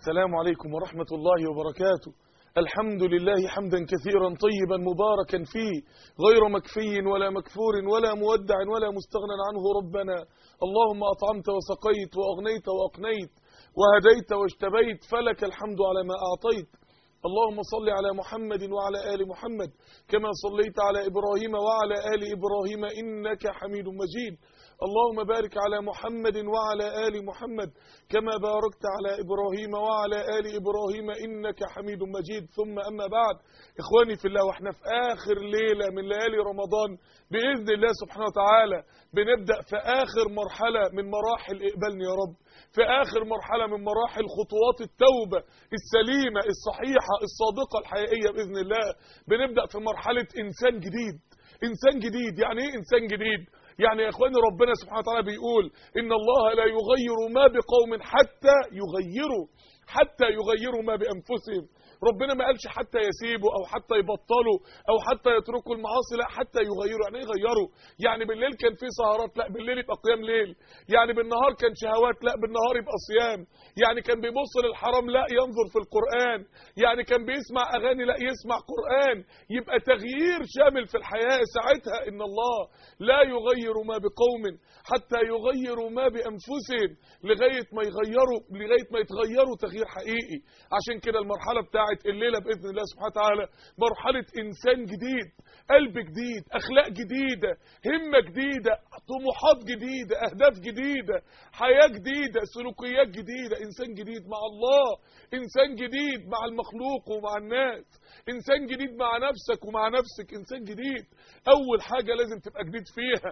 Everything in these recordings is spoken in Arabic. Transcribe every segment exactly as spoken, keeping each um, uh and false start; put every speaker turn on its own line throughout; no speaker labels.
السلام عليكم ورحمة الله وبركاته. الحمد لله حمدا كثيرا طيبا مباركا فيه، غير مكفي ولا مكفور ولا مودع ولا مستغنى عنه. ربنا اللهم أطعمت وسقيت وأغنيت وأقنيت وهديت واجتبيت، فلك الحمد على ما أعطيت. اللهم صل على محمد وعلى آل محمد كما صليت على إبراهيم وعلى آل إبراهيم إنك حميد مجيد. اللهم بارك على محمد وعلى آل محمد كما باركت على إبراهيم وعلى آل إبراهيم إنك حميد مجيد. ثم أما بعد، إخواني في الله، وإحنا في آخر ليلة من ليالي رمضان بإذن الله سبحانه وتعالى، بنبدأ في آخر مرحلة من مراحل إقبالنا يا رب، في آخر مرحلة من مراحل خطوات التوبة السليمة الصحيحة الصادقة الحقيقية بإذن الله. بنبدأ في مرحلة إنسان جديد. إنسان جديد يعني إيه إنسان جديد؟ يعني يا إخواني ربنا سبحانه وتعالى بيقول إن الله لا يغير ما بقوم حتى يغيروا حتى يغيروا ما بأنفسهم. ربنا ما قالش حتى يسيبوا او حتى يبطلوا او حتى يتركوا المعاصي، لا حتى يغيروا. يعني ايه يغيروا؟ يعني بالليل كان في سهرات، لا بالليل يبقى قيام ليل. يعني بالنهار كان شهوات، لا بالنهار يبقى صيام. يعني كان بيبص للحرام، لا ينظر في القرآن. يعني كان بيسمع اغاني، لا يسمع قرآن. يبقى تغيير شامل في الحياة. ساعتها ان الله لا يغير ما بقوم حتى يغيروا ما بأنفسهم، لغاية ما يغيروا لغاية ما يتغيروا تغيير حقيقي. عشان كده المرحلة بتاعت الليلة بإذن الله سبحانه وتعالى مرحلة إنسان جديد، قلب جديد، أخلاق جديدة، همة جديدة، طموحات جديدة، أهداف جديدة، حياة جديدة، سلوكيات جديدة. إنسان جديد مع الله، إنسان جديد مع المخلوق ومع الناس، إنسان جديد مع نفسك ومع نفسك. إنسان جديد أول حاجة لازم تبقى جديد فيها.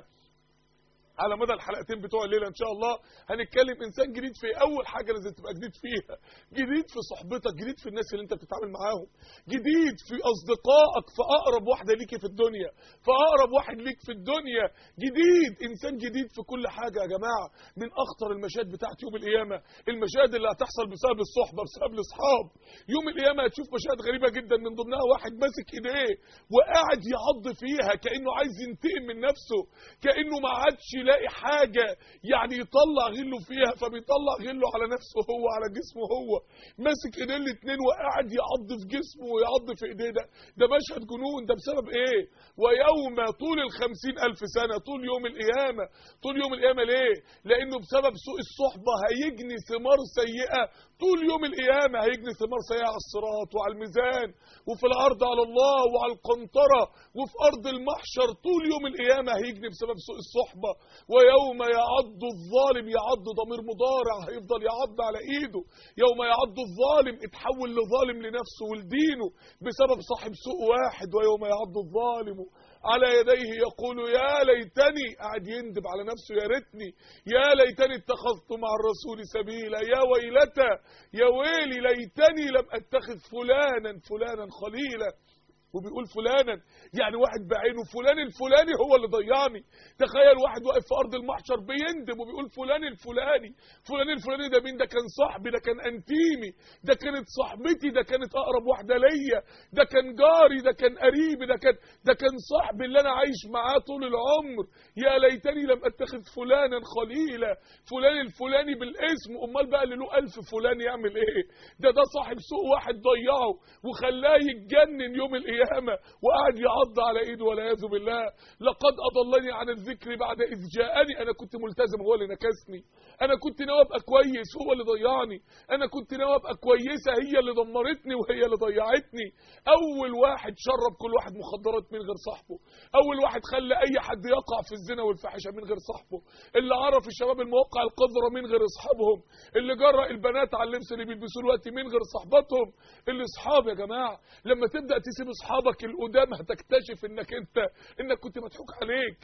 على مدى الحلقتين بتوع الليله ان شاء الله هنتكلم انسان جديد في اول حاجه لازم تبقى جديد فيها. جديد في صحبتك، جديد في الناس اللي انت بتتعامل معاهم، جديد في اصدقائك، في اقرب واحده ليكي في الدنيا، في اقرب واحد ليك في الدنيا. جديد، انسان جديد في كل حاجه يا جماعه. من اخطر المشاهد بتاعت يوم القيامه المشاهد اللي هتحصل بسبب الصحبه، بسبب الاصحاب. يوم القيامه هتشوف مشاهد غريبه جدا، من ضمنها واحد ماسك ايديه وقاعد يعض فيها كانه عايز ينتقم من نفسه، كانه ما عادش يلاقي حاجة يعني يطلع غله فيها، فبيطلع غله على نفسه هو، على جسمه هو. ماسك ايديه الاتنين وقاعد يعض في جسمه ويعض في ايديه. ده ده مشهد جنون. ده بسبب ايه؟ ويوم طول الخمسين الف سنة، طول يوم القيامة. طول يوم القيامة ليه؟ لانه بسبب سوء الصحبة هيجني ثمار سيئة. طول يوم القيامة هيجني ثمار سيئة على الصراط وعلى الميزان وفي الارض على الله وعلى القنطرة وفي ارض المحشر. طول يوم القيامة هيجني بسبب سوء الصحبة. ويوم يعض الظالم، يعض ضمير مضارع، هيفضل يعض على ايده. يوم يعض الظالم اتحول لظالم لنفسه ولدينه بسبب صاحب سوء واحد. ويوم يعض الظالم على يديه يقول يا ليتني، قاعد يندب على نفسه، يا ريتني، يا ليتني اتخذت مع الرسول سبيلا، يا ويلتى، يا ويلي ليتني لم اتخذ فلانا فلانا خليلا. وبيقول فلانا يعني واحد بعينه، فلان الفلاني هو اللي ضيعني. تخيل واحد واقف في ارض المحشر بيندم وبيقول فلان الفلاني، فلان الفلاني ده مين؟ ده كان صاحبي، ده كان انتيمي، ده كانت صاحبتي، ده كانت اقرب واحده ليا، ده كان جاري، ده كان قريبي، ده كان ده كان صاحبي اللي انا عايش معاه طول العمر. يا ليتني لم اتخذ فلانا خليلا. فلان الفلاني بالاسم، امال بقى اللي له الف فلان يعمل ايه؟ ده ده صاحب سوء واحد ضيعه وخلاه يتجنن يوم القيامه وقعد يعض على ايده والعياذ بالله. لقد اضلني عن الذكر بعد اذ جاءني. انا كنت ملتزم هو اللي نكسني، انا كنت ناوي ابقى كويس هو اللي ضيعني، انا كنت ناوي ابقى كويسه هي اللي دمرتني وهي اللي ضيعتني. اول واحد شرب كل واحد مخدرات من غير صاحبه، اول واحد خلى اي حد يقع في الزنا والفاحشه من غير صاحبه، اللي عرف الشباب المواقع القذره من غير اصحابهم، اللي جرأ البنات على اللبس اللي بيلبسوه دلوقتي من غير صحباتهم. الاصحاب يا جماعه لما تبدا تسيب اصحابك القدام هتكتشف انك انت انك كنت مضحوك عليك.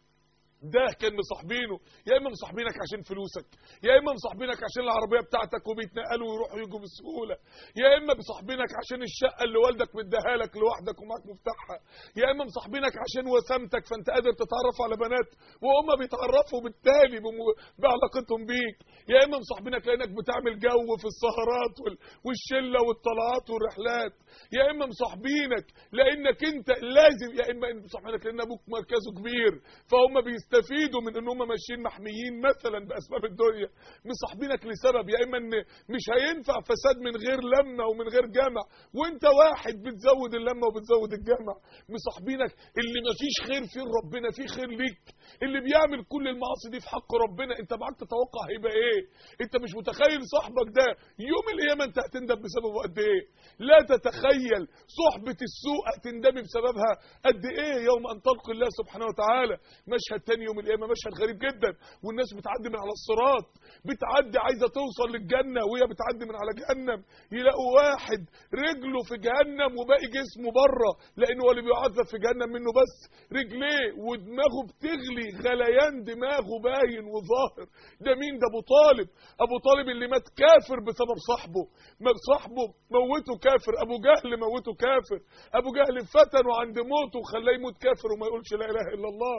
ده كان مصاحبينه، يا اما مصاحبينك عشان فلوسك، يا اما مصاحبينك عشان العربيه بتاعتك وبيتنقلوا ويروحوا يجوا بسهوله، يا اما مصاحبينك عشان الشقه اللي والدك مديها لك لوحدك ومعاك مفتاحها، يا اما مصاحبينك عشان وسامتك فانت قادر تتعرف على بنات وهم بيتعرفوا بالتالي بعلاقتهم بيك، يا اما مصاحبينك لانك بتعمل جو في السهرات والشله والطلعات والرحلات، يا اما مصاحبينك لانك انت لازم، يا اما مصاحبينك لان ابوك مركزه كبير فهم بيست يستفيدوا من ان هم ماشيين محميين مثلا باسباب الدنيا، مصاحبينك لسبب، يا اما ان مش هينفع فساد من غير لمه ومن غير جمع، وانت واحد بتزود اللمه وبتزود الجمع. مصاحبينك اللي مفيش خير فيه ربنا فيه خير ليك، اللي بيعمل كل المعاصي دي في حق ربنا، انت معاك تتوقع هيبقى ايه؟ انت مش متخيل صاحبك ده يوم القيامه انت هتندم بسببه قد ايه؟ لا تتخيل صحبه السوء هتندمي بسببها قد ايه يوم ان تلقي الله سبحانه وتعالى. مشهد تاني يوم القيامه مشهد غريب جدا، والناس بتعدي من على الصراط، بتعدي عايزه توصل للجنه وهي بتعدي من على جهنم، يلاقوا واحد رجله في جهنم وباقي جسمه بره، لانه هو اللي بيعذب في جهنم منه بس رجليه، ودماغه بتغلي غليان دماغه باين وظاهر. ده مين ده؟ ابو طالب. ابو طالب اللي مات كافر بسبب صاحبه، صاحبه موته كافر، ابو جهل موته كافر، ابو جهل فتنه عند موته وخلاه يموت كافر وما يقولش لا اله الا الله.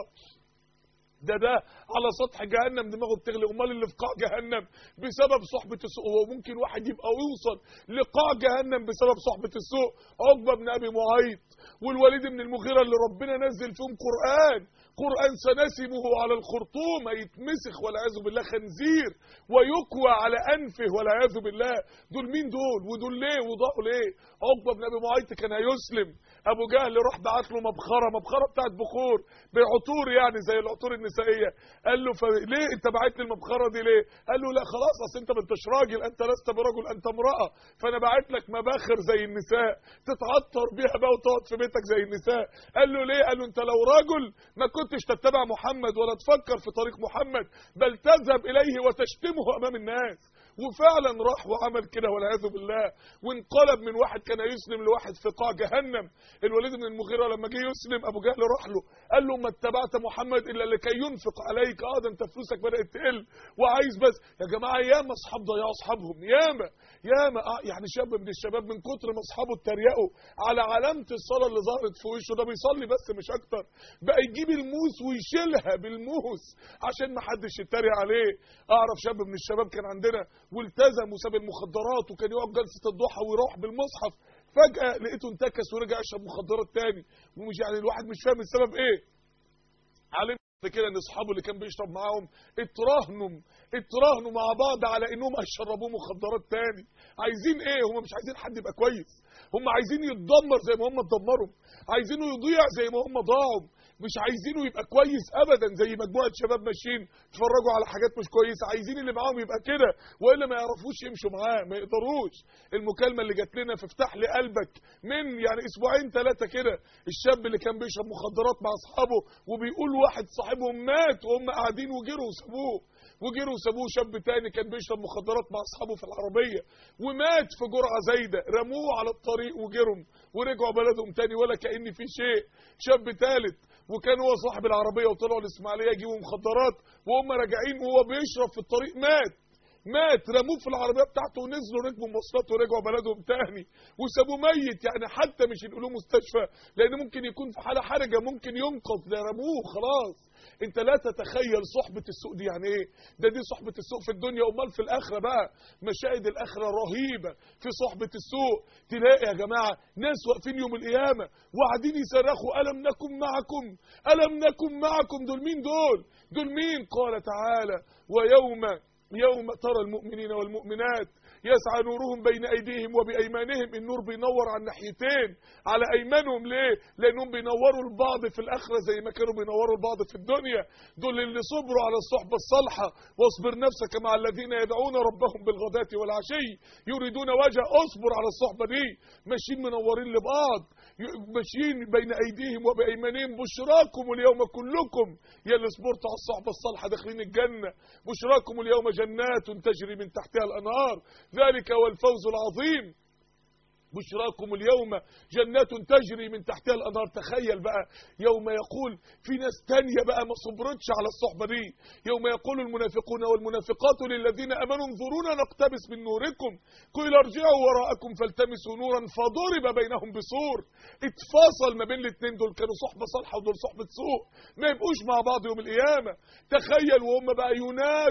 ده ده على سطح جهنم دماغه بتغلي، امال اللي في قاع جهنم بسبب صحبه السوء. هو ممكن واحد يبقى ويوصل لقاع جهنم بسبب صحبه السوء؟ عقبه بن ابي معيط والوليد بن المغيره اللي ربنا نزل فيهم قران، قران سنسمه على الخرطوم، يتمسخ والعياذ بالله خنزير ويكوى على انفه والعياذ بالله. دول مين دول؟ ودول ليه وضاعوا ليه؟ عقبه بن ابي معيط كان هيسلم، ابو جهل راح بعت له مبخره، مبخره بتاعت بخور بعطور يعني زي العطور النسائيه، قال له ليه انت بعت لي المبخره دي ليه؟ قال له لا خلاص اصل انت ما انتش راجل، انت لست برجل انت امراه، فانا بعت لك مباخر زي النساء تتعطر بيها بقى وتقعد في بيتك زي النساء. قال له ليه؟ قال له انت لو رجل ما كنتش تتبع محمد ولا تفكر في طريق محمد، بل تذهب اليه وتشتمه امام الناس. وفعلا راح وعمل كده والعياذ بالله، وانقلب من واحد كان يسلم لواحد في قاع جهنم. الوليد بن المغيره لما جه يسلم ابو جهل راح له قال له ما اتبعت محمد الا لكي ينفق عليك، اه ده انت فلوسك بدات تقل وعايز بس. يا جماعه ياما اصحاب ضيعوا اصحابهم، ياما ياما اه يعني شاب من الشباب من كتر ما اصحابه اتريقوا على علامه الصلاه اللي ظهرت في وشه، ده بيصلي بس مش اكتر، بقى يجيب الموس ويشيلها بالموس عشان ما حدش يتريق عليه. اعرف شاب من الشباب كان عندنا والتزم وساب المخدرات وكان يقعد جلسه الضحى ويروح بالمصحف، فجاه لقيته انتكس ورجع يشرب مخدرات تاني، ومش يعني الواحد مش فاهم السبب ايه. علمت كده ان اصحابه اللي كان بيشرب معاهم اتراهنوا اتراهنوا مع بعض على انهم هيشربوه مخدرات تاني. عايزين ايه؟ هم مش عايزين حد يبقى كويس، هم عايزين يتدمر زي ما هم اتدمروا، عايزينه يضيع زي ما هم ضاعوا، مش عايزينه يبقى كويس ابدا زي مجموعه شباب ماشيين يتفرجوا على حاجات مش كويسه، عايزين اللي معاهم يبقى كده والا ما يعرفوش يمشوا معاه، ما يقدروش. المكالمه اللي جات لنا في افتح لي قلبك من يعني اسبوعين ثلاثه كده، الشاب اللي كان بيشرب مخدرات مع اصحابه وبيقول واحد صاحبهم مات وهم قاعدين وجروا وسابوه وجروا وسابوه. شاب تاني كان بيشرب مخدرات مع اصحابه في العربيه ومات في جرعه زايده، رموه على الطريق وجروا ورجعوا بلدهم تاني ولا كأن في شيء. شاب ثالث وكان هو صاحب العربيه وطلعوا الاسماعيليه يجيبوا مخدرات وهم راجعين وهو بيشرب في الطريق مات مات رموه في العربيه بتاعته ونزلوا ركبوا مواصلات ورجعوا بلدهم تاني وسابوه ميت. يعني حتى مش ينقلوه مستشفى لان ممكن يكون في حاله حرجه ممكن ينقذ، ده رموه خلاص. انت لا تتخيل صحبه السوء دي يعني ايه. ده دي صحبه السوء في الدنيا، امال في الاخره بقى مشاهد الاخره رهيبه في صحبه السوء. تلاقي يا جماعه ناس واقفين يوم القيامه وقاعدين يصرخوا الم نكن معكم الم نكن معكم. دول مين دول؟ دول مين؟ قال تعالى ويوم يوم ترى المؤمنين والمؤمنات يسعى نورهم بين ايديهم وبايمانهم. النور بينور على الناحيتين، على ايمانهم ليه؟ لانهم بينوروا البعض في الاخره زي ما كانوا بينوروا البعض في الدنيا. دول اللي صبروا على الصحبه الصالحه. واصبر نفسك مع الذين يدعون ربهم بالغداة والعشي يريدون وجه. اصبر على الصحبه دي، ماشيين منورين لبعض، ماشيين بين ايديهم وبايمانهم. بشراكم اليوم كلكم يا اللي صبرتوا على الصحبه الصالحه داخلين الجنه، بشراكم اليوم جنات تجري من تحتها الانهار ذلك هو الفوز العظيم. بشراكم اليوم جنات تجري من تحتها الانهار. تخيل بقى يوم يقول في ناس تانية بقى ما صبرتش على الصحبه دي، يوم يقول المنافقون والمنافقات للذين امنوا انظرونا نقتبس من نوركم قيل ارجعوا وراءكم فالتمسوا نورا فضرب بينهم بسور. اتفاصل ما بين الاثنين، دول كانوا صحبه صالحه ودول صحبه سوء، ما يبقوش مع بعض يوم القيامه. تخيل وهم بقى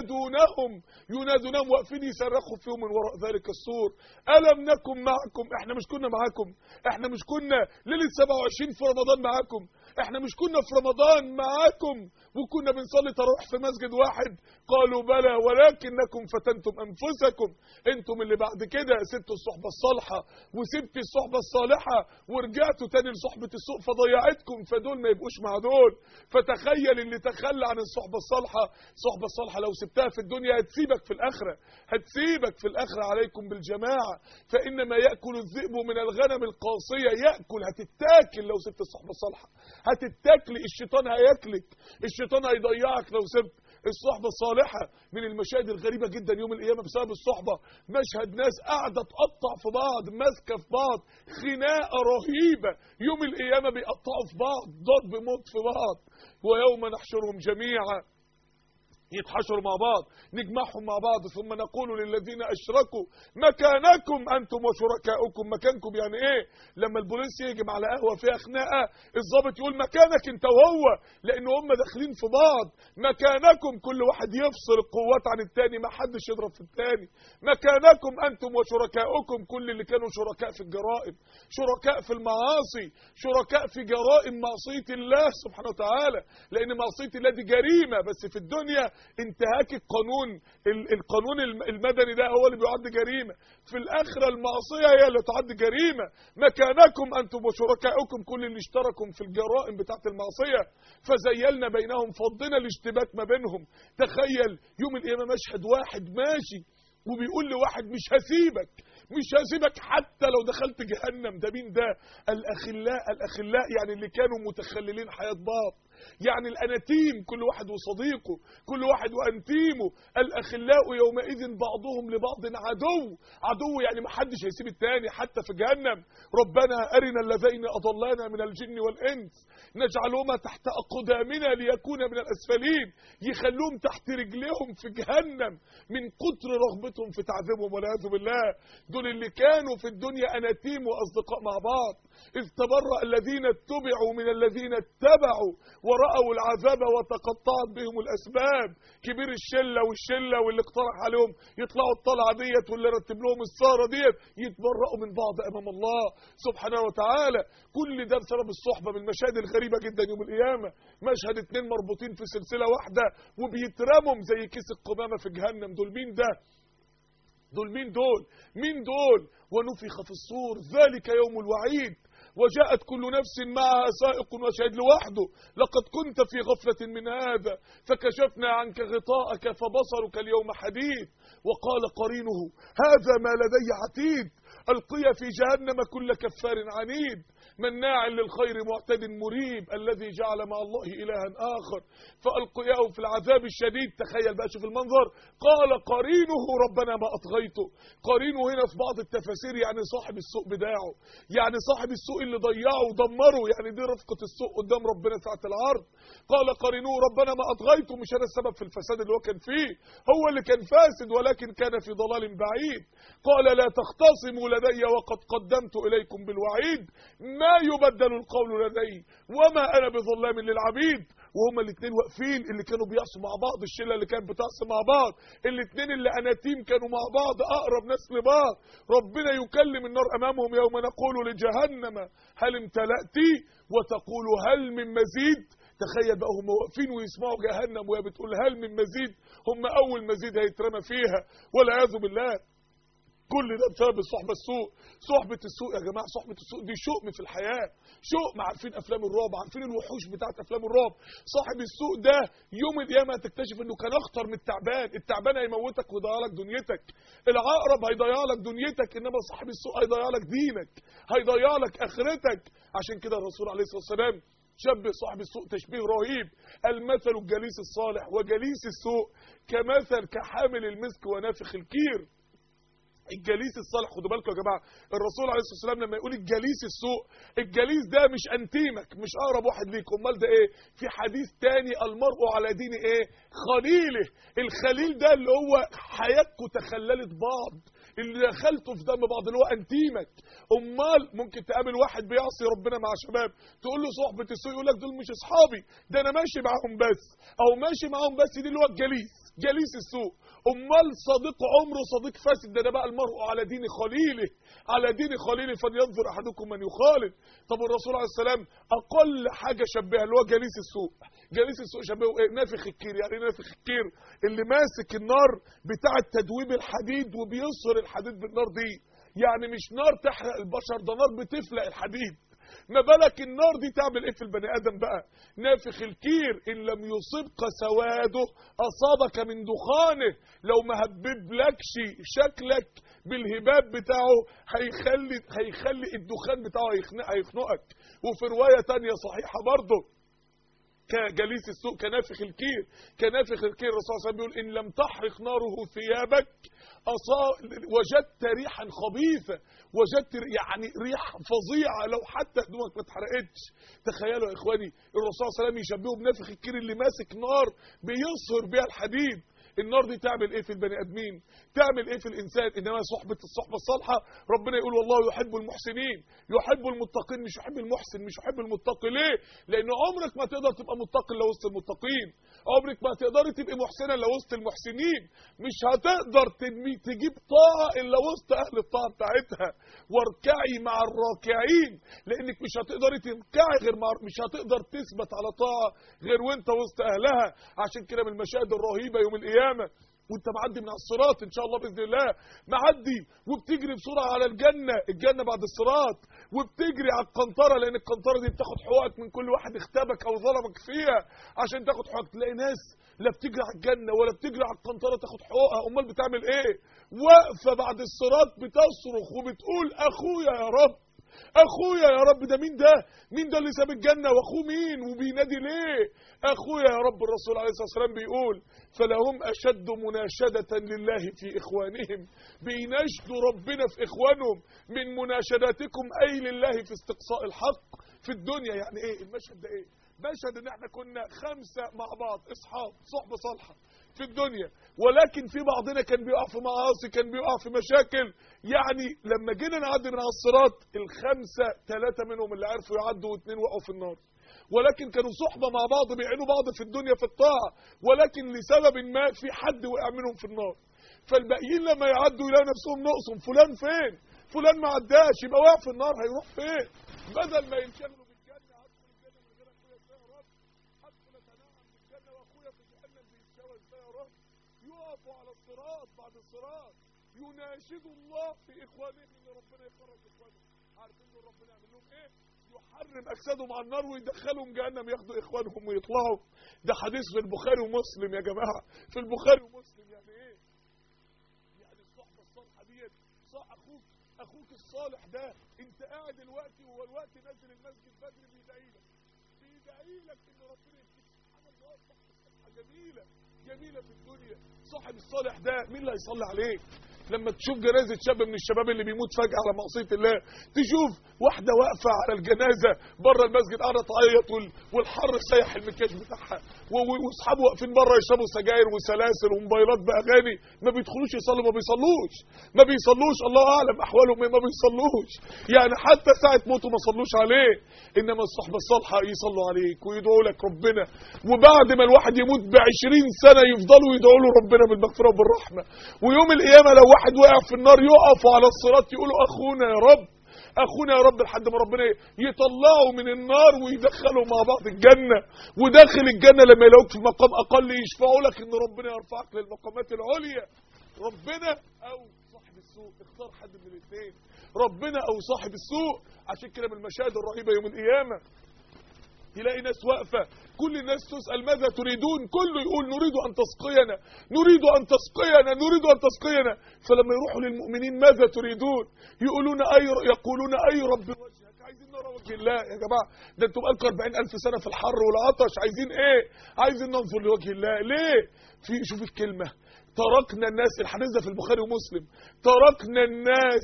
ينادونهم ينادونهم واقفين يصرخوا فيهم من وراء ذلك السور الم نكن معكم، احنا مش كنا معاكم؟ احنا مش كنا ليله سبعة وعشرين في رمضان معاكم؟ احنا مش كنا في رمضان معاكم وكنا بنصلي تراويح في مسجد واحد؟ قالوا بلى ولكنكم فتنتم انفسكم. انتم اللي بعد كده سبتوا الصحبه الصالحه وسبتوا الصحبه الصالحه ورجعتوا تاني لصحبه السوء فضيعتكم، فدول ما يبقوش مع دول. فتخيل اللي تخلى عن الصحبه الصالحه، الصحبه الصالحه لو سبتها في الدنيا هتسيبك في الاخره، هتسيبك في الاخره. عليكم بالجماعه، فانما ياكل الذئب من الغنم القاصيه، ياكل هتتاكل لو سبت الصحبه الصالحه، هتتاكل. الشيطان هياكلك، الشيطان هيضيعك لو سبت الصحبه الصالحه. من المشاهد الغريبه جدا يوم القيامه بسبب الصحبه، مشهد ناس قاعده تقطع في بعض، ماسكه في بعض، خناقه رهيبه. يوم القيامه بيقطعوا في بعض، ضرب موت في بعض. ويوم نحشرهم جميعا، يتحشروا مع بعض، نجمعهم مع بعض، ثم نقول للذين اشركوا مكانكم انتم وشركاؤكم. مكانكم يعني ايه؟ لما البوليس يهجم على قهوه فيها خناقه، الضابط يقول مكانك انت وهو، لان هم داخلين في بعض. مكانكم، كل واحد يفصل القوات عن الثاني، ما حدش يضرب في الثاني. مكانكم انتم وشركاؤكم، كل اللي كانوا شركاء في الجرائم، شركاء في المعاصي، شركاء في جرائم معصيه الله سبحانه وتعالى، لان معصيه الله دي جريمه، بس في الدنيا انتهاك القانون القانون المدني ده هو اللي بيعد جريمه، في الاخره المعصيه هي اللي تعد جريمه. مكانكم انتم وشركاؤكم، كل اللي اشتركوا في الجرائم بتاعه المعصيه فزيلنا بينهم، فضنا الاشتباك ما بينهم. تخيل يوم القيامه مشهد واحد ماشي وبيقول لواحد مش هسيبك، مش هسيبك حتى لو دخلت جهنم. ده مين ده؟ الاخلاء، الاخلاء يعني اللي كانوا متخللين حياه بعض، يعني الاناتيم، كل واحد وصديقه، كل واحد وانتيمه. الاخلاء يومئذ بعضهم لبعض عدو، عدو يعني ما حدش هيسيب التاني حتى في جهنم. ربنا ارنا الذين اضلانا من الجن والانس نجعلهما تحت اقدامنا ليكون من الاسفلين، يخلوهم تحت رجليهم في جهنم من كتر رغبتهم في تعذيبهم والعياذ بالله. دول اللي كانوا في الدنيا اناتيم واصدقاء مع بعض. اذ تبرأ الذين اتبعوا من الذين اتبعوا ورأوا العذاب وتقطعت بهم الأسباب. كبير الشلة والشلة واللي اقترح عليهم يطلعوا الطلعة ديت واللي رتب لهم السارة ديت يتبرأوا من بعض أمام الله سبحانه وتعالى. كل ده بسبب الصحبة. من المشاهد الغريبة جدا يوم القيامة مشهد اتنين مربوطين في سلسلة واحدة وبيترموا زي كيس القمامة في جهنم. دول مين ده؟ دول مين دول؟ مين دول؟ ونفخ في الصور ذلك يوم الوعيد وجاءت كل نفس معها سائق وشاهد لوحده. لقد كنت في غفلة من هذا فكشفنا عنك غطاءك فبصرك اليوم حديد. وقال قرينه هذا ما لدي عتيد ألقي في جهنم كل كفار عنيد مناع للخير معتد مريب الذي جعل مع الله إلها آخر فألقياه في العذاب الشديد. تخيل بقى، شوف المنظر. قال قرينه ربنا ما أطغيته. قرينه هنا في بعض التفاسير يعني صاحب السوء بتاعه، يعني صاحب السوء اللي ضيعه ودمره، يعني دي رفقة السوء قدام ربنا ساعة العرض. قال قرينه ربنا ما أطغيته، مش أنا السبب في الفساد اللي هو كان فيه، هو اللي كان فاسد ولكن كان في ضلال بعيد. قال لا تختصموا لدي وقد قدمت إليكم بالوعيد ما يبدل القول لدي وما أنا بظلام للعبيد. وهما الاثنين واقفين، اللي كانوا بيعصوا مع بعض، الشله اللي كانت بتعصي مع بعض، الاثنين اللي اناتيم كانوا مع بعض، اقرب ناس لبعض. ربنا يكلم النار امامهم يوم نقول لجهنم هل امتلأت وتقول هل من مزيد. تخيل بقى هم واقفين ويسمعوا جهنم وهي بتقول هل من مزيد، هم اول مزيد هيترمى فيها والعياذ بالله. كل ده بسبب الصحبة السوء. صحبة السوء يا جماعة، صحبة السوء دي شؤم في الحياة، شؤم. عارفين أفلام الرعب، عارفين الوحوش بتاعت أفلام الرعب. صاحب السوء ده يوم القيامة هتكتشف إنه كان أخطر من التعبان. التعبان هيموتك ويضيع لك دنيتك، العقرب هيضيع لك دنيتك، إنما صاحب السوء هيضيع لك دينك، هيضيع لك آخرتك. عشان كده الرسول عليه الصلاة والسلام شبه صاحب السوء تشبيه رهيب. المثل الجليس الصالح وجليس السوء كمثل كحامل المسك ونافخ الكير. الجليس الصالح، خدوا بالكم يا جماعه، الرسول عليه الصلاه والسلام لما يقول الجليس السوء، الجليس ده مش انتيمك، مش اقرب واحد ليك، امال ده ايه؟ في حديث تاني المرء على دين ايه؟ خليله. الخليل ده اللي هو حياتكم تخللت بعض، اللي دخلتوا في دم بعض، اللي هو انتيمك. امال ممكن تقابل واحد بيعصي ربنا مع شباب تقول له صحبه السوء، يقول لك دول مش اصحابي، ده انا ماشي معاهم بس، او ماشي معاهم بس، دي اللي هو الجليس. جليس السوء. امال صديق عمره صديق فاسد، ده, ده بقى المرء على دين خليله، على دين خليله فلينظر احدكم من يخالل. طب الرسول عليه السلام اقل حاجه شبهها اللي هو جليس السوء. جليس السوء شبهه ايه؟ نافخ الكير. يعني نافخ الكير اللي ماسك النار بتاعه تدويب الحديد وبيصهر الحديد بالنار دي. يعني مش نار تحرق البشر، ده نار بتفلق الحديد. ما بالك النار دي تعمل ايه في البني ادم بقى؟ نافخ الكير ان لم يصبك سواده اصابك من دخانه. لو ما هببلكش شكلك بالهباب بتاعه هيخلي هيخلي الدخان بتاعه هيخنق هيخنقك. وفي روايه تانية صحيحه برضه كجليس السوء كنافخ الكير. كنافخ الكير الرسول صلى الله عليه وسلم بيقول ان لم تحرق ناره ثيابك وجدت ريحا خبيثه، وجدت يعني ريح فظيعه لو حتى هدومك ما اتحرقتش. تخيلوا يا اخواني الرسول صلى الله عليه وسلم يشبهه بنافخ الكير اللي ماسك نار بيصهر بيها الحديد. النار دي تعمل ايه في البني ادمين؟ تعمل ايه في الانسان؟ انما صحبه الصحبه الصالحه ربنا يقول والله يحب المحسنين، يحب المتقين، مش يحب المحسن، مش يحب المتقي. ليه؟ لان عمرك ما تقدر تبقى متقي لو وسط المتقين، عمرك ما تقدري تبقي محسنه لو وسط المحسنين، مش هتقدر تجيب طاعه الا وسط اهل الطاعه بتاعتها. واركعي مع الراكعين، لانك مش هتقدري تركعي غير مع، مش هتقدر تثبت على طاعه غير وانت وسط اهلها. عشان كده من المشاهد الرهيبه يوم القيامه وانت معدي من على الصراط ان شاء الله باذن الله، معدي وبتجري بسرعه على الجنه، الجنه بعد الصراط، وبتجري على القنطره، لان القنطره دي بتاخد حقوقك من كل واحد اختبك او ظلمك فيها. عشان تاخد حقوقك تلاقي ناس لا بتجري على الجنه ولا بتجري على القنطره تاخد حقوقها. امال بتعمل ايه؟ واقفه بعد الصراط بتصرخ وبتقول اخويا يا رب، اخويا يا رب. ده مين ده؟ مين ده اللي ساب الجنه واخوه مين وبينادي ليه اخويا يا رب؟ الرسول عليه الصلاه والسلام بيقول فلهم اشد مناشده لله في اخوانهم، بيناشدوا ربنا في اخوانهم من مناشداتكم اي لله في استقصاء الحق في الدنيا. يعني ايه المشهد ده؟ ايه مشهد ان احنا كنا خمسه مع بعض اصحاب صحبه صالحه في الدنيا، ولكن في بعضنا كان بيقع في معاصي، كان بيقع في مشاكل. يعني لما جينا نعدي من على الصراط الخمسه ثلاثه منهم اللي عرفوا يعدوا واثنين وقعوا في النار، ولكن كانوا صحبه مع بعض بيعينوا بعض في الدنيا في الطاعه، ولكن لسبب ما في حد وقع منهم في النار. فالباقيين لما يعدوا يلاقوا نفسهم نقصهم، فلان فين؟ فلان ما عداش، يبقى واقع في النار هيروح فين؟ بدل ما ينشغلوا بالجنه هدخل الجنه من غير اخويا ازاي يا رب؟ هدخل اتنعم بالجنه واخويا في جهنم بيتساوى ازاي يا رب؟ يقفوا على الصراط بعد الصراط يناشدوا الله في اخوانهم ان ربنا يخرج اخوانهم. عارفين ان ربنا يعمل لهم ايه؟ يحرم اجسادهم على النار ويدخلهم جهنم، ياخدوا اخوانهم ويطلعوا. ده حديث في البخاري ومسلم يا جماعه، في البخاري ومسلم. يعني ايه؟ يعني الصحبه الصالحه ديت اخوك اخوك الصالح ده انت قاعد دلوقتي وهو الوقت نازل المسجد بدري بيدعي لك، بيدعي لك ان ربنا يديك. سبحان الله، صحبه صالحه جميله جميله في الدنيا. صاحب الصالح ده مين اللي هيصلي عليه؟ لما تشوف جنازه شاب من الشباب اللي بيموت فجاه على معصيه الله، تشوف واحده واقفه على الجنازه بره المسجد قاعده تعيط والحر سايح المكياج بتاعها، واصحابه واقفين بره يشربوا سجاير وسلاسل وموبايلات باغاني، ما بيدخلوش يصلوا، ما بيصلوش ما بيصلوش الله اعلم احوالهم ما بيصلوش. يعني حتى ساعه موته ما صلوش عليه. انما الصحبه الصالحه يصلوا عليك ويدعوا لك ربنا، وبعد ما الواحد يموت بعشرين سنه يفضلوا يدعوا له ربنا بالمغفره وبالرحمه. ويوم القيامه لو واحد وقع في النار يقفوا على الصراط يقولوا اخونا يا رب، اخونا يا رب، لحد ما ربنا يطلعوا من النار ويدخلوا مع بعض الجنه. وداخل الجنه لما يلاقوك في مقام اقل يشفعوا لك ان ربنا يرفعك للمقامات العليا. ربنا او صاحب السوء، اختار حد من الاثنين، ربنا او صاحب السوء. عشان كده من المشاهد الرهيبه يوم القيامه تلاقي ناس واقفه، كل الناس تسال ماذا تريدون؟ كله يقول نريد ان تسقينا، نريد ان تسقينا، نريد ان تسقينا. فلما يروحوا للمؤمنين ماذا تريدون؟ يقولون اي يقولون اي رب وجهك، عايزين نرى وجه الله. يا جماعه ده انتم بقالكم أربعين ألف سنه في الحر والعطش، عايزين ايه؟ عايزين ننظر لوجه الله. ليه؟ في شوف الكلمه تركنا الناس، الحديث ده في البخاري ومسلم، تركنا الناس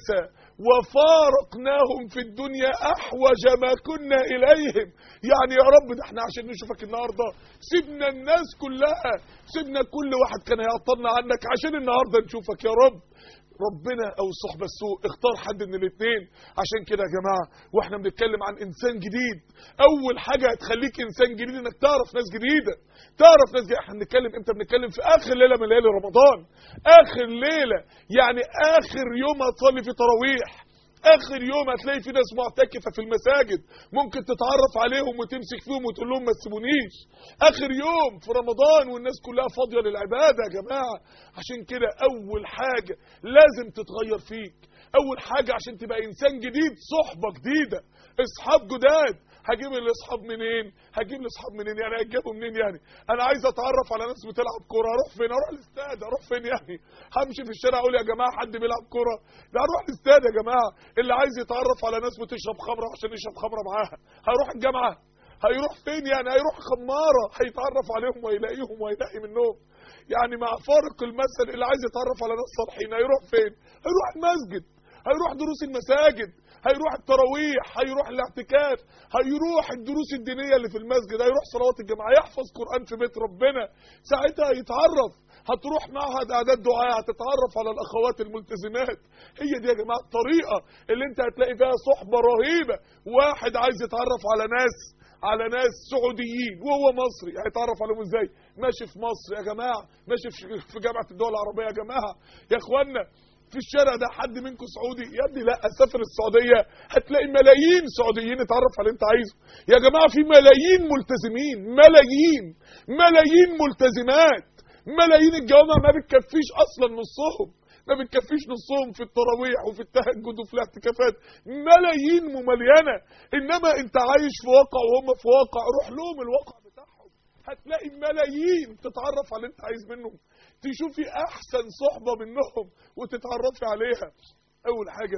وفارقناهم في الدنيا احوج ما كنا اليهم. يعني يا رب ده احنا عشان نشوفك النهارده سيبنا الناس كلها، سيبنا كل واحد كان هيعطلنا عنك عشان النهارده نشوفك يا رب. ربنا او الصحبه السوء، اختار حد من الاثنين. عشان كده يا جماعه واحنا بنتكلم عن انسان جديد، اول حاجه هتخليك انسان جديد انك تعرف ناس جديده، تعرف ناس جديدة. احنا بنتكلم امتى؟ بنتكلم في اخر ليله من ليالي رمضان، اخر ليله يعني اخر يوم هتصلي في تراويح، اخر يوم هتلاقي في ناس معتكفه في المساجد ممكن تتعرف عليهم وتمسك فيهم وتقول لهم ما تسيبونيش. اخر يوم في رمضان والناس كلها فاضيه للعباده يا جماعه. عشان كده اول حاجه لازم تتغير فيك، اول حاجه عشان تبقى انسان جديد صحبه جديده، اصحاب جداد. هجيب الاصحاب منين؟ هجيب الاصحاب منين يعني؟ هتجيبهم منين يعني؟ انا عايز اتعرف على ناس بتلعب كوره، اروح فين؟ اروح الاستاد. اروح فين يعني؟ همشي في الشارع اقول يا جماعه حد بيلعب كوره؟ لا، اروح الاستاد يا جماعه. اللي عايز يتعرف على ناس بتشرب خمره عشان يشرب خمره معاها، هيروح الجامعه؟ هيروح فين يعني؟ هيروح خماره، هيتعرف عليهم ويلاقيهم ويلاقي منهم. يعني مع فارق المثل، اللي عايز يتعرف على ناس صالحين هيروح فين؟ هيروح المسجد، هيروح دروس المساجد، هيروح التراويح، هيروح الاعتكاف، هيروح الدروس الدينيه اللي في المسجد، هيروح صلوات الجماعه، يحفظ قران في بيت ربنا. ساعتها هيتعرف. هتروح معهد اعداد دعاء، هتتعرف على الاخوات الملتزمات. هي دي يا جماعه الطريقه اللي انت هتلاقي فيها صحبه رهيبه. واحد عايز يتعرف على ناس على ناس سعوديين وهو مصري، هيتعرف عليهم ازاي؟ ماشي في مصر يا جماعه، ماشي في جامعه الدول العربيه يا جماعه. يا اخوانا في الشارع ده حد منكم سعودي؟ يا ابني لا، سافر السعوديه هتلاقي ملايين سعوديين اتعرف على اللي انت عايزه. يا جماعه في ملايين ملتزمين، ملايين ملايين ملتزمات، ملايين الجوامع ما بتكفيش اصلا نصهم، ما بتكفيش نصهم في التراويح وفي التهجد وفي الاعتكافات، ملايين مملينه. انما انت عايش في واقع وهم في واقع، روح لهم الواقع بتاعهم، هتلاقي ملايين تتعرف على اللي انت عايز منهم، تشوفي احسن صحبه منهم وتتعرفي عليها. اول حاجه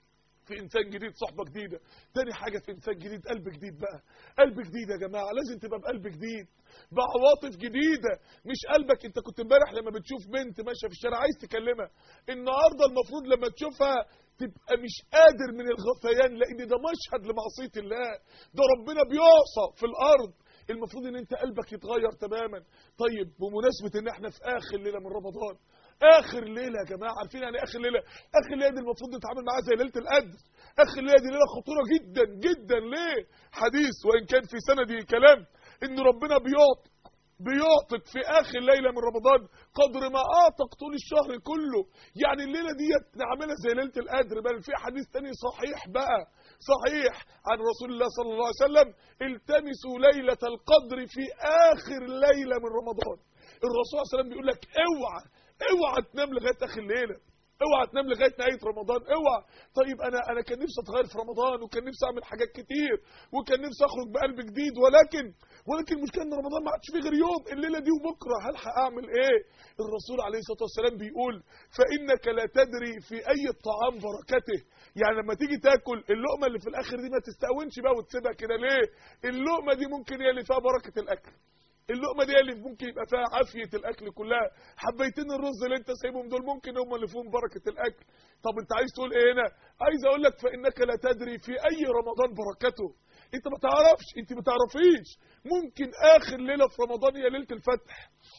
في انسان جديد صحبه جديده. تاني حاجه في انسان جديد قلب جديد. بقى قلب جديد يا جماعه، لازم تبقى بقلب جديد، بعواطف جديده. مش قلبك انت كنت امبارح لما بتشوف بنت ماشيه في الشارع عايز تكلمها، النهارده المفروض لما تشوفها تبقى مش قادر من الغثيان، لان ده مشهد لمعصيه الله، ده ربنا بيعصى في الارض. المفروض ان انت قلبك يتغير تماما. طيب بمناسبه ان احنا في اخر ليله من رمضان، اخر ليله يا جماعه، عارفين يعني اخر ليله؟ اخر ليله دي المفروض نتعامل معاها زي ليله القدر. اخر ليله دي ليله خطيره جدا جدا. ليه؟ حديث وان كان في سندي كلام ان ربنا بيعطي بيعطق في اخر ليله من رمضان قدر ما اعتق طول الشهر كله. يعني الليله دي نعملها زي ليله القدر. بل في حديث تاني صحيح بقى، صحيح عن رسول الله صلى الله عليه وسلم: التمسوا ليله القدر في اخر ليله من رمضان. الرسول صلى الله عليه وسلم بيقول لك اوعى اوعى تنام لغايه اخر ليله، اوعى تنام لغايه نهايه رمضان، اوعى. طيب انا انا كان نفسي اتغير في رمضان، وكان نفسي اعمل حاجات كتير، وكان نفسي اخرج بقلب جديد، ولكن ولكن المشكله ان رمضان ما عادش فيه غير يوم، الليله دي وبكره، هلحق اعمل ايه؟ الرسول عليه الصلاه والسلام بيقول: فانك لا تدري في اي الطعام بركته. يعني لما تيجي تاكل اللقمه اللي في الاخر دي ما تستقونش بقى وتسيبها كده. ليه؟ اللقمه دي ممكن هي اللي فيها بركه الاكل، اللقمه دي اللي ممكن يبقى فيها عافيه الاكل كلها. حبيتين الرز اللي انت سايبهم دول ممكن هم اللي فيهم بركه الاكل. طب انت عايز تقول ايه هنا؟ عايز اقول لك فانك لا تدري في اي رمضان بركته. انت ما تعرفش، انت ما تعرفيش. ممكن اخر ليله في رمضان هي ليله الفتح،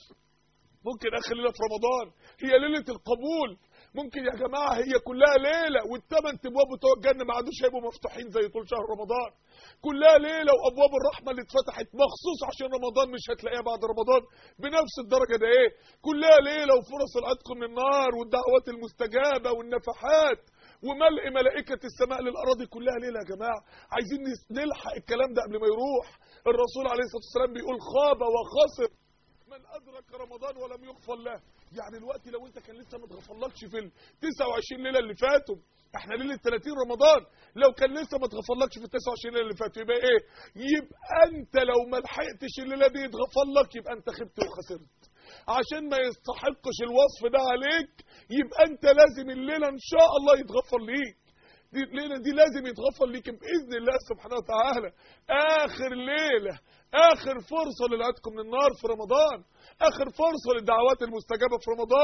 ممكن اخر ليله في رمضان هي ليله القبول، ممكن يا جماعه هي كلها ليله والثمان ابواب بتوع الجنه ما عادوش هيبقوا مفتوحين زي طول شهر رمضان. كلها ليله وابواب الرحمه اللي اتفتحت مخصوص عشان رمضان مش هتلاقيها بعد رمضان بنفس الدرجه. ده ايه؟ كلها ليله وفرص العتق من النار والدعوات المستجابه والنفحات وملء ملائكه السماء للاراضي، كلها ليله يا جماعه. عايزين نلحق الكلام ده قبل ما يروح. الرسول عليه الصلاه والسلام بيقول: خاب وخسر من ادرك رمضان ولم يغفر له. يعني الوقت لو انت كان لسه ما اتغفرلكش في ال تسعة وعشرين ليله اللي فاتوا، احنا ليله ثلاثين رمضان، لو كان لسه ما اتغفرلكش في ال تسعة وعشرين ليله اللي فاتوا يبقى ايه؟ يبقى انت لو ما لحقتش الليله دي يتغفر لك يبقى انت خبت وخسرت. عشان ما يستحقش الوصف ده عليك يبقى انت لازم الليله ان شاء الله يتغفر ليك. دي الليله دي لازم يتغفر ليك باذن الله سبحانه وتعالى. اخر ليله، اخر فرصه للعتق من النار في رمضان، اخر فرصه للدعوات المستجابه في رمضان.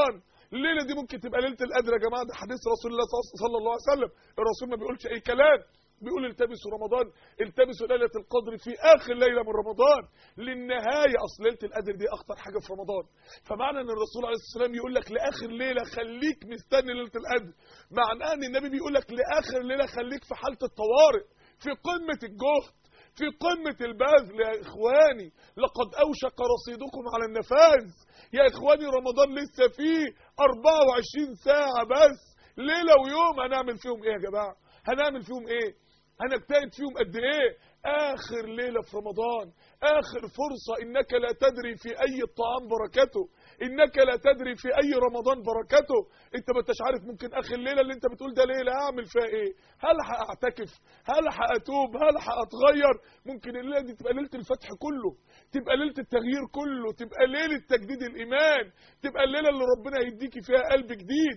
الليله دي ممكن تبقى ليله القدر يا جماعه. ده حديث رسول الله صلى الله عليه وسلم، الرسول ما بيقولش اي كلام، بيقول التمسوا رمضان، التمسوا ليله القدر في اخر ليله من رمضان للنهايه. اصل ليله القدر دي اخطر حاجه في رمضان، فمعنى ان الرسول عليه الصلاه والسلام يقول لك لاخر ليله خليك مستني ليله القدر، معناه ان النبي بيقول لك لاخر ليله خليك في حاله الطوارئ، في قمه الجهد، في قمة البذل. يا إخواني لقد أوشك رصيدكم على النفاذ. يا إخواني رمضان لسه فيه أربعة وعشرين ساعة بس، ليلة ويوم. هنعمل فيهم إيه يا جماعة؟ هنعمل فيهم إيه؟ هنجتهد فيهم قد إيه؟ آخر ليلة في رمضان، آخر فرصة. إنك لا تدري في أي الطعام بركته، إنك لا تدري في أي رمضان بركته. أنت ما انتش عارف، ممكن آخر ليلة اللي أنت بتقول ده ليلة أعمل فيها إيه؟ هل هأعتكف؟ هل هأتوب؟ هل هأتغير؟ ممكن الليلة دي تبقى ليلة الفتح كله، تبقى ليلة التغيير كله، تبقى ليلة تجديد الإيمان، تبقى الليلة اللي ربنا يديكي فيها قلب جديد.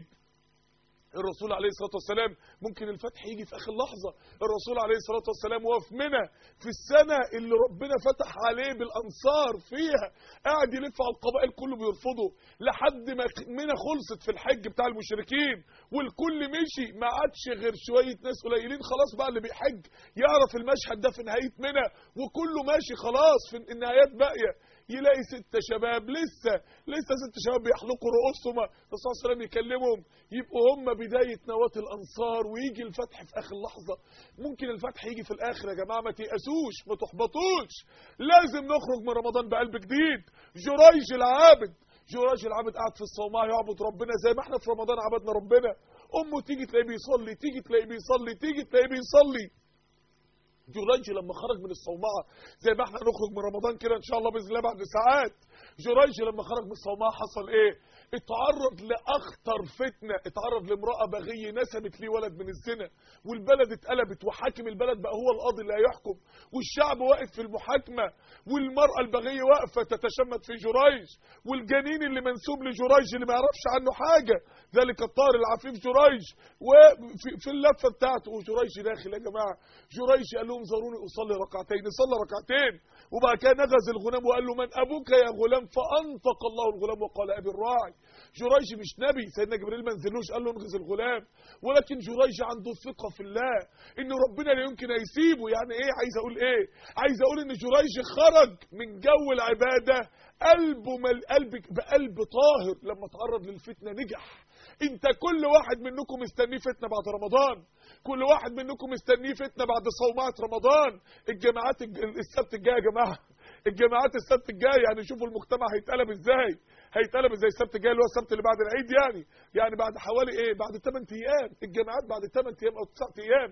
الرسول عليه الصلاة والسلام ممكن الفتح يجي في آخر لحظة. الرسول عليه الصلاة والسلام وهو في منى في السنة اللي ربنا فتح عليه بالأنصار فيها، قاعد يلف على القبائل كله بيرفضه لحد ما منى خلصت في الحج بتاع المشركين والكل مشي، ما عادش غير شوية ناس قليلين خلاص بقى اللي بيحج يعرف المشهد ده في نهاية منى، وكله ماشي خلاص في النهايات باقية. يلاقي ستة شباب لسه لسه ست شباب بيحلقوا رؤوسهم، الرسول صلى الله عليه وسلم يكلمهم، يبقوا هم بداية نواة الأنصار، ويجي الفتح في آخر لحظة. ممكن الفتح يجي في الآخر يا جماعة، ما تيأسوش، ما تحبطوش، لازم نخرج من رمضان بقلب جديد. جريج العابد، جريج العابد قاعد في الصومعة يعبد ربنا زي ما احنا في رمضان عبدنا ربنا. أمه تيجي تلاقيه بيصلي، تيجي تلاقيه بيصلي، تيجي تلاقيه بيصلي. جريج لما خرج من الصومعة زي ما احنا نخرج من رمضان كده ان شاء الله باذن الله بعد ساعات، جريج لما خرج من الصومعة حصل ايه؟ اتعرض لاخطر فتنه، اتعرض لامراه بغيه نسبت ليه ولد من الزنا، والبلد اتقلبت، وحاكم البلد بقى هو القاضي اللي هيحكم، والشعب واقف في المحاكمه، والمراه البغيه واقفه تتشمت في جريج، والجنين اللي منسوب لجريج اللي ما يعرفش عنه حاجه، ذلك الطاهر العفيف جريج، وفي في اللفه بتاعته وجريج داخل. يا جماعه جريج قال لهم زاروني اصلي ركعتين، صلى ركعتين، وبعد كده نغز الغلام وقال له من ابوك يا غلام؟ فانطق الله الغلام وقال ابي الراعي. جريج مش نبي، سيدنا جبريل ما نزلوش قال له انغز الغلام، ولكن جريج عنده ثقه في الله ان ربنا لا يمكن هيسيبه. يعني ايه؟ عايز اقول ايه؟ عايز اقول ان جريج خرج من جو العباده قلبه مل قلب بقلب طاهر، لما تعرض للفتنه نجح. انت كل واحد منكم مستنيه فتنه بعد رمضان، كل واحد منكم مستنيه فتنه بعد صومعه رمضان. الجماعات السبت الجاي يا جماعه، الجماعات السبت الجاي يعني شوفوا المجتمع هيتقلب ازاي، هيتقلب ازاي السبت الجاي اللي هو السبت اللي بعد العيد، يعني يعني بعد حوالي ايه؟ بعد ثمانية ايام، الجماعات بعد ثمانية ايام او تسعة ايام.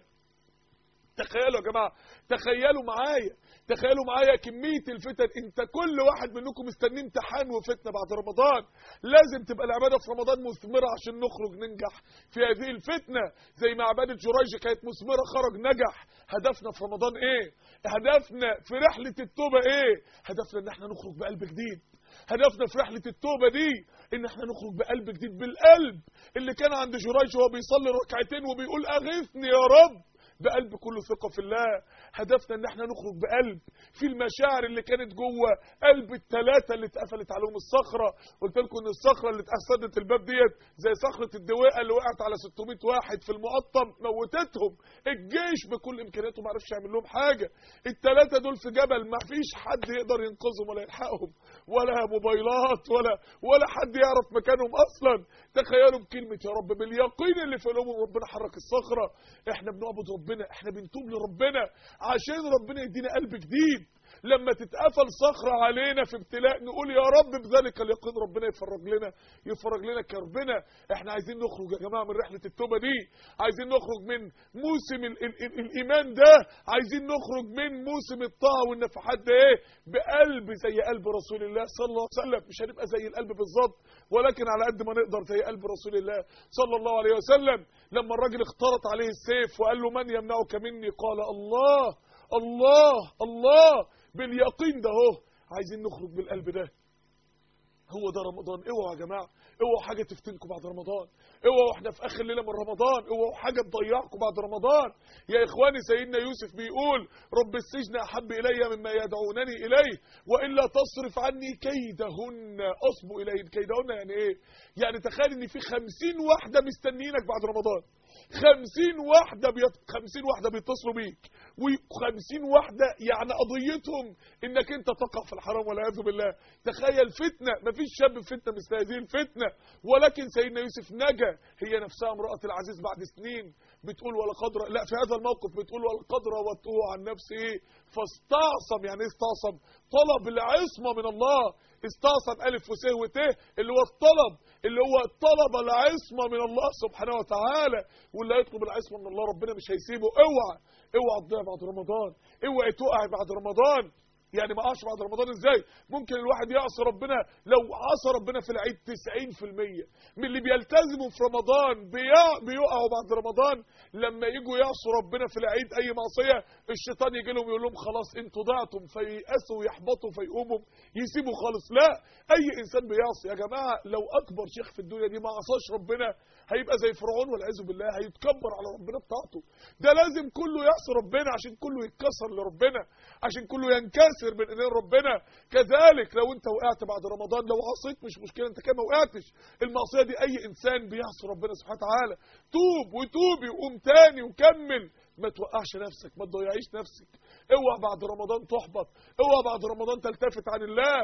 تخيلوا يا جماعه، تخيلوا معايا، تخيلوا معايا كميه الفتن. انت كل واحد منكم مستني امتحان وفتنه بعد رمضان، لازم تبقى العباده في رمضان مثمره عشان نخرج ننجح في هذه الفتنه، زي ما عباده جريج كانت مثمره خرج نجح. هدفنا في رمضان ايه؟ هدفنا في رحله التوبه ايه؟ هدفنا ان احنا نخرج بقلب جديد. هدفنا في رحله التوبه دي ان احنا نخرج بقلب جديد، بالقلب اللي كان عند جريج وهو بيصلي ركعتين وبيقول اغثني يا رب، بقلب كله ثقة في الله. هدفنا ان احنا نخرج بقلب في المشاعر اللي كانت جوه قلب الثلاثة اللي اتقفلت عليهم الصخرة. قلت لكم ان الصخرة اللي اتأسدت الباب ديت زي صخرة الدويقة اللي وقعت على ستمائة واحد في المقطم، موتتهم. الجيش بكل امكانياته ما عرفش يعمل لهم حاجة. الثلاثة دول في جبل ما فيش حد يقدر ينقذهم ولا يلحقهم، ولا موبايلات ولا ولا حد يعرف مكانهم اصلا. تخيلوا بكلمة يا رب، باليقين اللي في قلوبهم ربنا حرك الصخرة. احنا بنعبد ربنا، احنا بنتوب لربنا عشان ربنا يدينا قلب جديد. لما تتقفل صخرة علينا في ابتلاء نقول يا رب بذلك اليقين ربنا يفرج لنا يفرج لنا كربنا. احنا عايزين نخرج يا جماعة من رحلة التوبة دي، عايزين نخرج من موسم ال ال ال الإيمان ده، عايزين نخرج من موسم الطاعة والنفحات ده ايه؟ بقلب زي قلب رسول الله صلى الله عليه وسلم. مش هنبقى زي القلب بالظبط، ولكن على قد ما نقدر زي قلب رسول الله صلى الله عليه وسلم. لما الراجل اختلط عليه السيف وقال له من يمنعك مني؟ قال الله الله الله. باليقين ده اهو عايزين نخرج بالقلب ده، هو ده رمضان. اوعوا يا جماعه، اوعوا حاجه تفتنكم بعد رمضان، اوعوا احنا في اخر ليله من رمضان، اوعوا حاجه تضيعكم بعد رمضان. يا اخواني سيدنا يوسف بيقول رب السجن احب الي مما يدعونني اليه والا تصرف عني كيدهن اصب اليهن. كيدهن يعني ايه؟ يعني تخيل ان في خمسين واحده مستنيينك بعد رمضان، خمسين واحدة بيت... خمسين واحدة بيتصلوا بيك، وخمسين واحدة يعني قضيتهم انك انت تقع في الحرام والعياذ بالله. تخيل فتنة، مفيش شاب في فتنة مثل هذه الفتنة، ولكن سيدنا يوسف نجا. هي نفسها امرأة العزيز بعد سنين بتقول ولقد ر... لا في هذا الموقف بتقول ولقد راودته عن نفسه فاستعصم. يعني ايه استعصم؟ طلب العصمة من الله. استعصم الف وسه وته اللي هو الطلب، اللي هو طلب العصمة من الله سبحانه وتعالى. واللي يطلب العصمة من الله ربنا مش هيسيبه. اوعى اوعى تضيع بعد رمضان، اوعى تقع بعد رمضان. يعني ما اقعش بعد رمضان ازاي؟ ممكن الواحد يعصي ربنا، لو عصى ربنا في العيد تسعين في المية من اللي بيلتزموا في رمضان بيقعوا بعد رمضان. لما يجوا يعصوا ربنا في العيد اي معصيه، الشيطان يجي لهم يقول لهم خلاص انتوا ضعتم، فييأسوا ويحبطوا فيقوموا يسيبوا خالص. لا، اي انسان بيعصي يا جماعه لو اكبر شيخ في الدنيا دي ما عصاش ربنا هيبقى زي فرعون والعياذ بالله، هيتكبر على ربنا بتاعته. ده لازم كله يعصي ربنا عشان كله يتكسر لربنا، عشان كله ينكسر من ايدين ربنا. كذلك لو انت وقعت بعد رمضان، لو عصيت مش مشكله، انت كده ما وقعتش. المعصيه دي اي انسان بيعصي ربنا سبحانه وتعالى. توب وتوبي وقوم تاني وكمل، ما توقعش نفسك، ما تضيعيش نفسك. اوعى بعد رمضان تحبط، اوعى بعد رمضان تلتفت عن الله.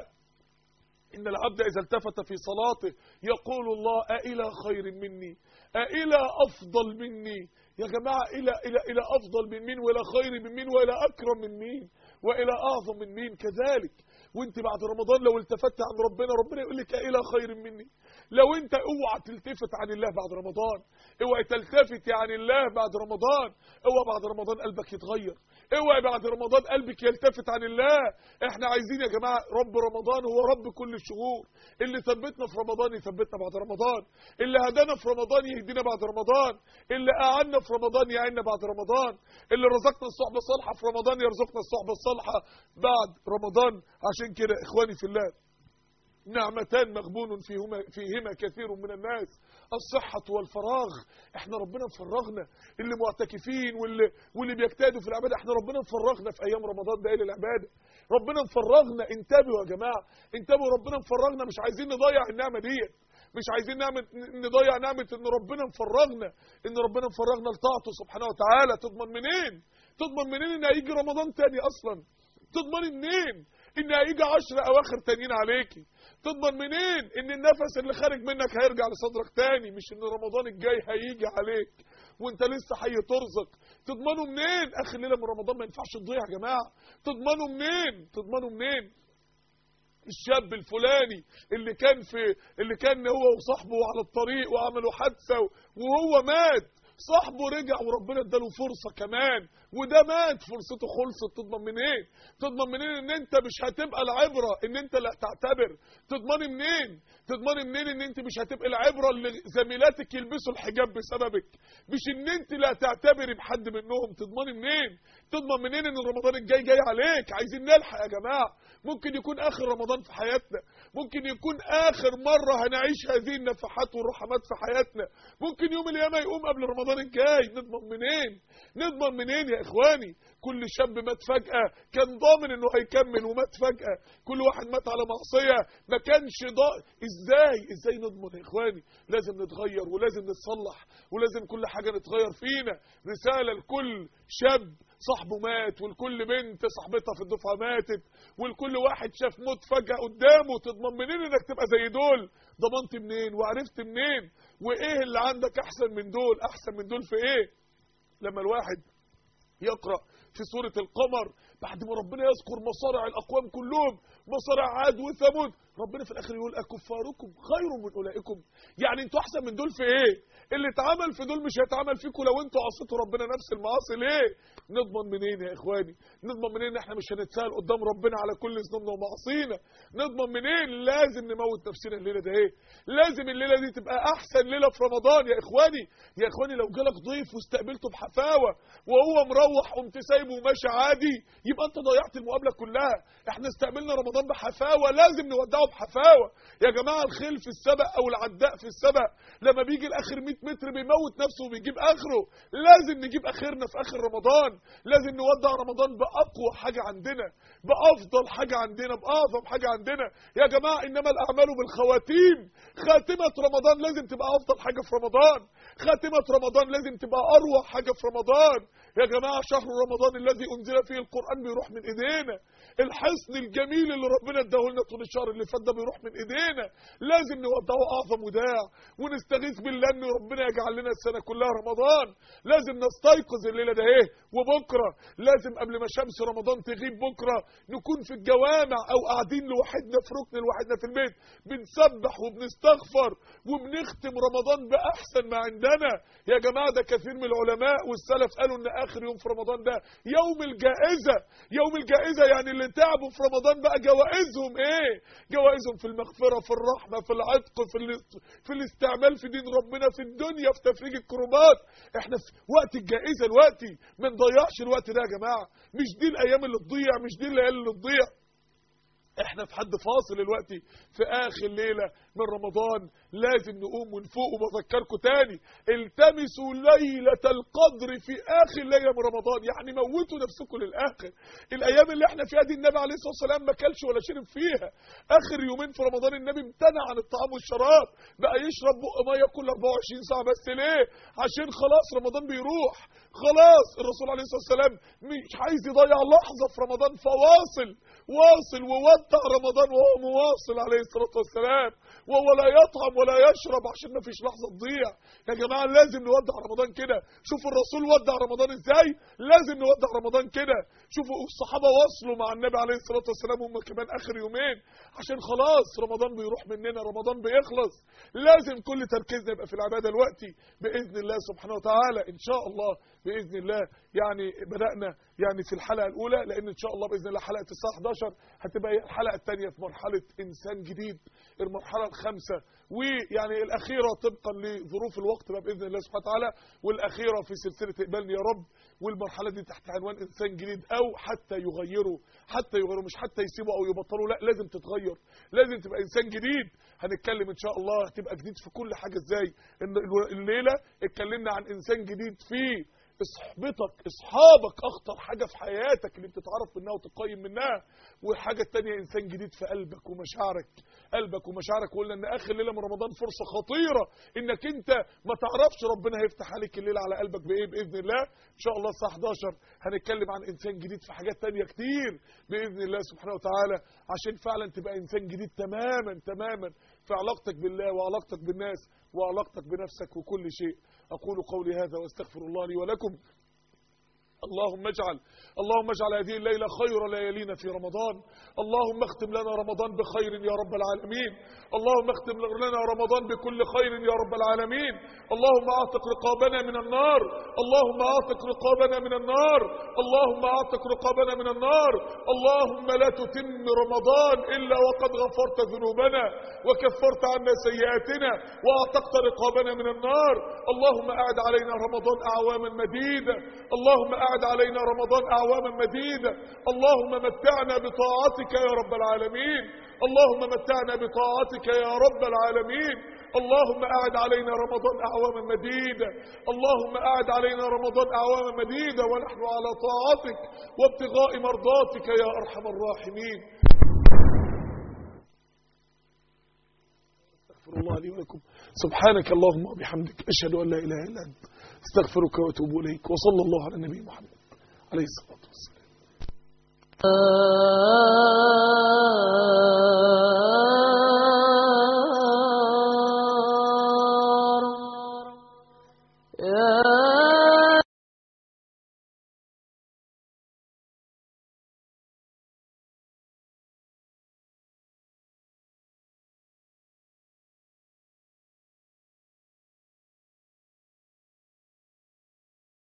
إن العبد إذا التفت في صلاته يقول الله أإلى خير مني، أإلى أفضل مني. يا جماعة إلى إلى إلى أفضل من مين، وإلى خير من مين، وإلى أكرم من مين، وإلى أعظم من مين. كذلك وانت بعد رمضان لو التفت عن ربنا، ربنا يقول لك أإلى خير مني. لو انت اوعى تلتفت عن الله بعد رمضان، اوعى تلتفت عن الله بعد رمضان، اوعى بعد رمضان قلبك يتغير، اوعى بعد رمضان قلبك يلتفت عن الله. احنا عايزين يا جماعه رب رمضان هو رب كل الشهور، اللي ثبتنا في رمضان يثبتنا بعد رمضان، اللي هدانا في رمضان يهدينا بعد رمضان، اللي اعنا في رمضان يعيننا بعد رمضان، اللي رزقنا الصحبه الصالحه في رمضان يرزقنا الصحبه الصالحه بعد رمضان. عشان كده اخواني في الله، نعمتان مغبون فيهما فيهما كثير من الناس، الصحة والفراغ. احنا ربنا مفرغنا، اللي معتكفين واللي واللي بيجتهدوا في العبادة، احنا ربنا مفرغنا في ايام رمضان ده الى العبادة. ربنا مفرغنا، انتبهوا يا جماعة، انتبهوا، ربنا مفرغنا. مش عايزين نضيع النعمة دي، مش عايزين نعمة نضيع نعمة ان ربنا مفرغنا، ان ربنا مفرغنا لطاعته سبحانه وتعالى. تضمن منين؟ تضمن منين ان هيجي رمضان تاني اصلا؟ تضمن منين ان هيجي عشر اواخر تانيين عليكي؟ تضمن منين ان النفس اللي خارج منك هيرجع لصدرك تاني، مش ان رمضان الجاي هيجي عليك وانت لسه حي ترزق؟ تضمنوا منين؟ اخر ليله من رمضان ما ينفعش تضيع يا جماعه. تضمنوا منين؟ تضمنوا منين؟ الشاب الفلاني اللي كان في اللي كان هو وصاحبه على الطريق وعملوا حادثه وهو مات، صاحبه رجع وربنا اداله فرصه كمان وده مات، فرصته خلصت. تضمن منين؟ تضمن منين ان انت مش هتبقى العبره، ان انت لا تعتبر؟ تضمني منين؟ تضمني منين ان انت مش هتبقى العبره اللي زميلاتك يلبسوا الحجاب بسببك، مش ان انت لا تعتبري بحد منهم؟ تضمني منين؟ تضمن منين ان رمضان الجاي جاي عليك؟ عايزين نلحق يا جماعه، ممكن يكون اخر رمضان في حياتنا، ممكن يكون اخر مره هنعيش هذه النفحات والرحمات في حياتنا، ممكن يوم القيامه يقوم قبل رمضان الجاي. نضمن منين؟ نضمن منين يا اخواني؟ كل شاب مات فجأة كان ضامن انه هيكمل ومات فجأة، كل واحد مات على معصية ما كانش ضامن. ازاي ازاي نضمن يا اخواني؟ لازم نتغير ولازم نتصلح ولازم كل حاجة نتغير فينا. رسالة لكل شاب صاحبه مات، ولكل بنت صاحبتها في الدفعة ماتت، ولكل واحد شاف موت فجأة قدامه. تضمن منين انك تبقى زي دول؟ ضمنت منين وعرفت منين؟ وايه اللي عندك احسن من دول؟ احسن من دول في ايه؟ لما الواحد يقرأ في سورة القمر بعد ما ربنا يذكر مصارع الأقوام كلهم، مصارع عاد وثمود، ربنا في الآخر يقول أكفاركم خير من أولئكم. يعني انتوا أحسن من دول في إيه؟ اللي اتعمل في دول مش هيتعمل فيكم لو انتوا عصيتوا ربنا نفس المعاصي. ليه؟ نضمن منين يا إخواني؟ نضمن منين احنا مش هنتسأل قدام ربنا على كل ذنوبنا ومعاصينا؟ نضمن منين؟ لازم نموت نفسنا الليلة ده. ايه؟ لازم الليلة دي تبقى أحسن ليلة في رمضان يا إخواني. يا إخواني لو جالك ضيف واستقبلته بحفاوة وهو مروح قمت سايبه وماشي عادي، يبقى انت ضيعت المقابله كلها. احنا استقبلنا رمضان بحفاوه، لازم نودعه بحفاوه يا جماعه. الخيل في السبق او العداء في السبق لما بيجي الاخر مئة متر بيموت نفسه وبيجيب اخره. لازم نجيب اخرنا في اخر رمضان، لازم نودع رمضان باقوى حاجه عندنا، بافضل حاجه عندنا، باعظم حاجه عندنا يا جماعه. انما الاعمال بالخواتيم. خاتمه رمضان لازم تبقى افضل حاجه في رمضان، خاتمه رمضان لازم تبقى اروع حاجه في رمضان يا جماعه. شهر رمضان الذي انزل فيه القران بيروح من ايدينا، الحصن الجميل اللي ربنا اداه لنا طول الشهر اللي فات ده بيروح من ايدينا. لازم نودعه اعظم وداع ونستغيث بالله ان ربنا يجعل لنا السنه كلها رمضان. لازم نستيقظ الليله ده ايه وبكره، لازم قبل ما شمس رمضان تغيب بكره نكون في الجوامع او قاعدين لوحدنا في ركن لوحدنا في البيت بنسبح وبنستغفر وبنختم رمضان باحسن ما عندنا يا جماعه. ده كثير من العلماء والسلف قالوا ان اخر يوم في رمضان ده يوم الجائزه. يوم الجائزه يعني اللي تعبوا في رمضان بقى جوائزهم ايه؟ جوائزهم في المغفره، في الرحمه، في العتق، في في الاستعمال في دين ربنا، في الدنيا، في تفريج الكروبات. احنا في وقت الجائزه دلوقتي، ما نضيعش الوقت ده يا جماعه. مش دي الايام اللي تضيع، مش دي الليالي اللي تضيع. احنا في حد فاصل دلوقتي في اخر ليله من رمضان، لازم نقوم ونفوق. وبذكركم تاني التمسوا ليله القدر في اخر ليله من رمضان، يعني موتوا نفسكم للاخر. الايام اللي احنا فيها دي النبي عليه الصلاه والسلام ما كلش ولا شرب فيها. اخر يومين في رمضان النبي امتنع عن الطعام والشراب، بقى يشرب بق ميه كل أربعة وعشرين ساعه. بس ليه؟ عشان خلاص رمضان بيروح، خلاص. الرسول عليه الصلاه والسلام مش عايز يضيع لحظه في رمضان، فواصل واصل وودع رمضان وهو مواصل عليه الصلاه والسلام، وهو لا يطعم ولا يشرب عشان ما فيش لحظه تضيع يا جماعه. لازم نودع رمضان كده. شوفوا الرسول ودع رمضان ازاي، لازم نودع رمضان كده. شوفوا الصحابه وصلوا مع النبي عليه الصلاه والسلام هم كمان اخر يومين، عشان خلاص رمضان بيروح مننا، رمضان بيخلص. لازم كل تركيزنا يبقى في العباده دلوقتي باذن الله سبحانه وتعالى. ان شاء الله باذن الله يعني بدانا يعني في الحلقه الاولى، لان ان شاء الله باذن الله حلقه الساعه احداشر هتبقى الحلقه الثانيه في مرحله انسان جديد، المرحله الخامسه ويعني الاخيره طبقا لظروف الوقت بقى باذن الله سبحانه وتعالى، والاخيره في سلسله اقبالني يا رب. والمرحله دي تحت عنوان انسان جديد، او حتى يغيروا، حتى يغيروا مش حتى يسيبوا او يبطلوا، لا لازم تتغير، لازم تبقى انسان جديد. هنتكلم ان شاء الله هتبقى جديد في كل حاجه ازاي. الليله اتكلمنا عن انسان جديد فيه صحبتك، اصحابك اخطر حاجه في حياتك اللي بتتعرف منها وتقيم منها. والحاجه الثانيه انسان جديد في قلبك ومشاعرك، قلبك ومشاعرك. وقلنا ان اخر ليله من رمضان فرصه خطيره انك انت ما تعرفش ربنا هيفتح عليك الليله على قلبك بايه باذن الله. ان شاء الله الساعه احداشر هنتكلم عن انسان جديد في حاجات ثانيه كتير باذن الله سبحانه وتعالى، عشان فعلا تبقى انسان جديد تماما تماما في علاقتك بالله وعلاقتك بالناس وعلاقتك بنفسك وكل شيء. أقول قولي هذا واستغفر الله لي ولكم. اللهم اجعل اللهم اجعل هذه الليلة خير ليالينا في رمضان. اللهم اختم لنا رمضان بخير يا رب العالمين. اللهم اختم لنا رمضان بكل خير يا رب العالمين. اللهم اعتق رقابنا من النار، اللهم اعتق رقابنا من النار، اللهم اعتق رقابنا من النار. اللهم لا تتم رمضان إلا وقد غفرت ذنوبنا وكفرت عنا سيئاتنا واعتقت رقابنا من النار. اللهم اعد علينا رمضان أعواما مديدة، اللهم اعد علينا رمضان أعواما مديدة. اللهم متعنا بطاعتك يا رب العالمين، اللهم متعنا بطاعتك يا رب العالمين. اللهم اعد علينا رمضان أعواما مديدة، اللهم اعد علينا رمضان أعواما مديدة ونحن على طاعتك وابتغاء مرضاتك يا أرحم الراحمين. استغفر الله لي ولكم. سبحانك اللهم وبحمدك، أشهد أن لا إله إلا أنت، استغفرك واتوب اليك. وصلى الله على النبي محمد عليه الصلاه والسلام.